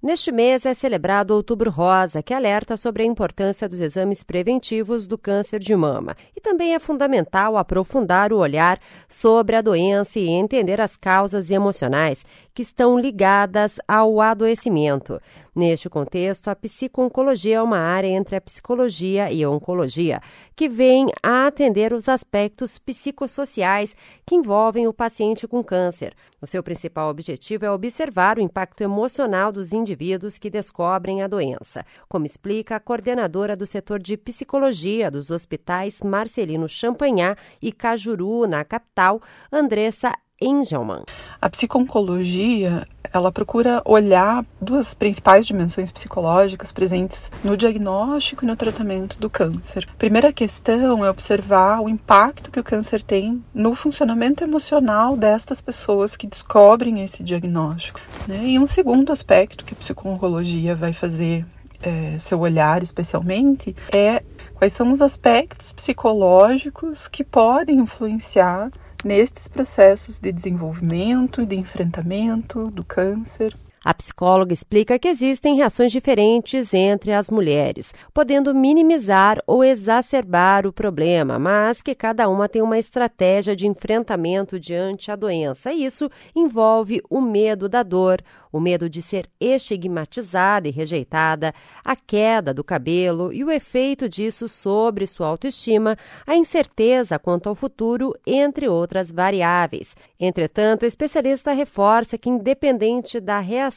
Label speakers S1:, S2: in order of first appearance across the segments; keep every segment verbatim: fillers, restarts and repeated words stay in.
S1: Neste mês é celebrado o Outubro Rosa, que alerta sobre a importância dos exames preventivos do câncer de mama. E também é fundamental aprofundar o olhar sobre a doença e entender as causas emocionais que estão ligadas ao adoecimento. Neste contexto, a psico-oncologia é uma área entre a psicologia e a oncologia, que vem a atender os aspectos psicossociais que envolvem o paciente com câncer. O seu principal objetivo é observar o impacto emocional dos indivíduos que descobrem a doença, como explica a coordenadora do setor de psicologia dos hospitais Marcelino Champagnat e Cajuru, na capital, Andressa Engelmann.
S2: A psico-oncologia, ela procura olhar duas principais dimensões psicológicas presentes no diagnóstico e no tratamento do câncer. A primeira questão é observar o impacto que o câncer tem no funcionamento emocional destas pessoas que descobrem esse diagnóstico, né? E um segundo aspecto que a psico-oncologia vai fazer é, seu olhar especialmente é quais são os aspectos psicológicos que podem influenciar nestes processos de desenvolvimento e de enfrentamento do câncer.
S1: A psicóloga explica que existem reações diferentes entre as mulheres, podendo minimizar ou exacerbar o problema, mas que cada uma tem uma estratégia de enfrentamento diante a doença. E isso envolve o medo da dor, o medo de ser estigmatizada e rejeitada, a queda do cabelo e o efeito disso sobre sua autoestima, a incerteza quanto ao futuro, entre outras variáveis. Entretanto, o especialista reforça que, independente da reação,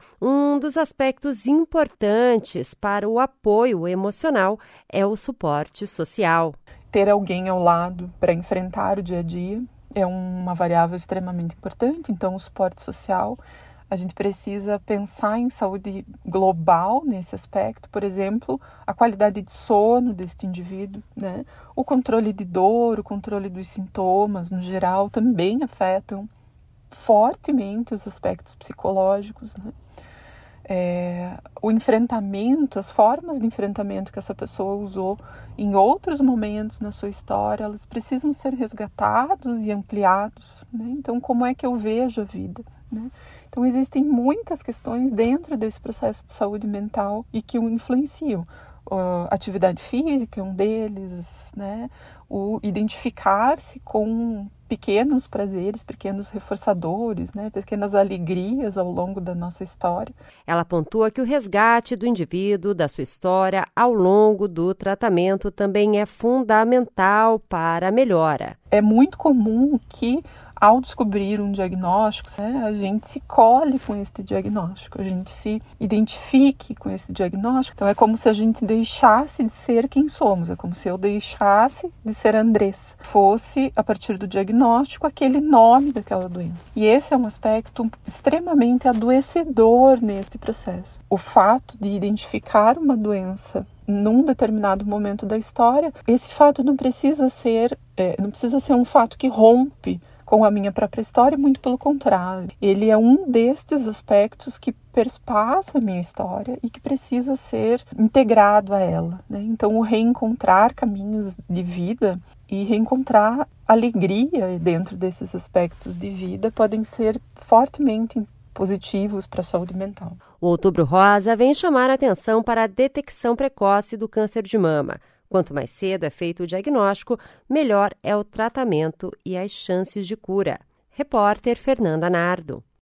S1: um dos aspectos importantes para o apoio emocional é o suporte social.
S2: Ter alguém ao lado para enfrentar o dia a dia é uma variável extremamente importante, então o suporte social. A gente precisa pensar em saúde global nesse aspecto, por exemplo, a qualidade de sono deste indivíduo, né? O controle de dor, o controle dos sintomas, no geral, também afetam fortemente os aspectos psicológicos, né? É, o enfrentamento, as formas de enfrentamento que essa pessoa usou em outros momentos na sua história, elas precisam ser resgatados e ampliados, né? Então, como é que eu vejo a vida, né? Então, existem muitas questões dentro desse processo de saúde mental e que o influenciam. Uh, atividade física é um deles, né? O identificar-se com pequenos prazeres, pequenos reforçadores, né? Pequenas alegrias ao longo da nossa história.
S1: Ela pontua que o resgate do indivíduo, da sua história, ao longo do tratamento também é fundamental para a melhora.
S2: É muito comum que, ao descobrir um diagnóstico, né, a gente se cole com esse diagnóstico, a gente se identifique com esse diagnóstico. Então é como se a gente deixasse de ser quem somos, é como se eu deixasse de ser Andressa, fosse, a partir do diagnóstico, aquele nome daquela doença. E esse é um aspecto extremamente adoecedor neste processo. O fato de identificar uma doença num determinado momento da história, esse fato não precisa ser, é, não precisa ser um fato que rompe com a minha própria história, muito pelo contrário. Ele é um destes aspectos que perspassa a minha história e que precisa ser integrado a ela, né? Então, o reencontrar caminhos de vida e reencontrar alegria dentro desses aspectos de vida podem ser fortemente positivos para a saúde mental.
S1: O Outubro Rosa vem chamar a atenção para a detecção precoce do câncer de mama. Quanto mais cedo é feito o diagnóstico, melhor é o tratamento e as chances de cura. Repórter Fernanda Nardo.